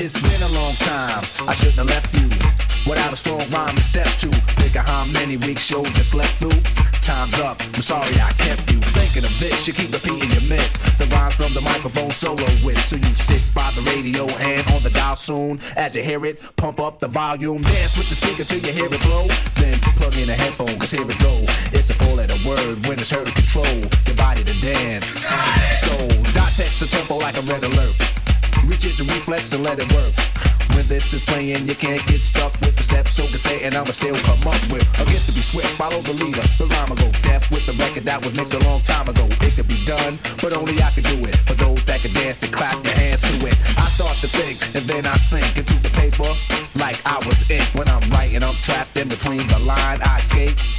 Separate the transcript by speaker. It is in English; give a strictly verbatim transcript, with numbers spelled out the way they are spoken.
Speaker 1: It's been a long time, I shouldn't have left you without a strong rhyme to step to. Think of how many weeks shows you slept through. Time's up, I'm sorry I kept you thinking of this. You keep repeating your miss the rhyme from the microphone solo with. So you sit by the radio, hand on the dial soon. As you hear it, pump up the volume. Dance with the speaker till you hear it blow. Then plug in a headphone, cause here it go. It's a four letter word when it's heard to control your body to dance. So dot text a tempo like a red alert. Reach your reflex and let it work. When this is playing, you can't get stuck with the steps, so can say, and I'ma still come up with a get to be swift, follow the leader. The rhyme will go deaf with the record that was mixed a long time ago. It could be done, but only I can do it. For those that can dance and clap your hands to it. I start to think, and then I sink into the paper like I was ink. When I'm writing, I'm trapped in between the line. I escape